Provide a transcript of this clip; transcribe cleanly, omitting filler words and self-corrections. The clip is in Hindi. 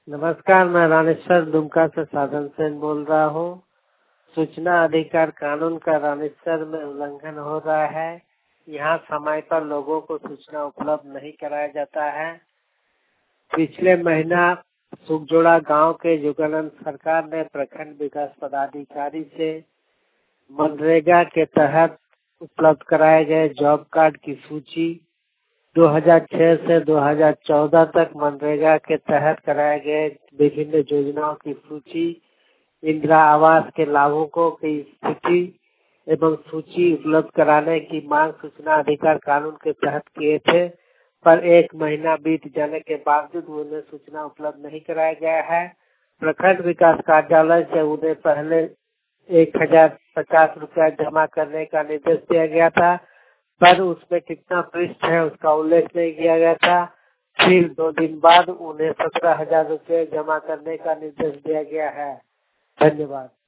नमस्कार, मैं रामेश्वर दुमका से साधन सेन बोल रहा हूँ। सूचना अधिकार कानून का रामेश्वर में उल्लंघन हो रहा है। यहाँ समय पर लोगों को सूचना उपलब्ध नहीं कराया जाता है। पिछले महीना सुखजोड़ा गांव के युगानंद सरकार ने प्रखंड विकास पदाधिकारी से मनरेगा के तहत उपलब्ध कराए गए जॉब कार्ड की सूची 2006 से 2014 तक मनरेगा के तहत कराए गए विभिन्न योजनाओं की सूची, इंदिरा आवास के लाभुकों की स्थिति एवं सूची उपलब्ध कराने की मांग सूचना अधिकार कानून के तहत किए थे, पर एक महीना बीत जाने के बावजूद उन्हें सूचना उपलब्ध नहीं कराया गया है। प्रखंड विकास कार्यालय से उन्हें पहले 1050 रुपया जमा करने का निर्देश दिया गया था, पर उसमें कितना पृष्ठ है उसका उल्लेख नहीं किया गया था। फिर 2 दिन बाद उन्हें 17,000 रुपये जमा करने का निर्देश दिया गया है। धन्यवाद।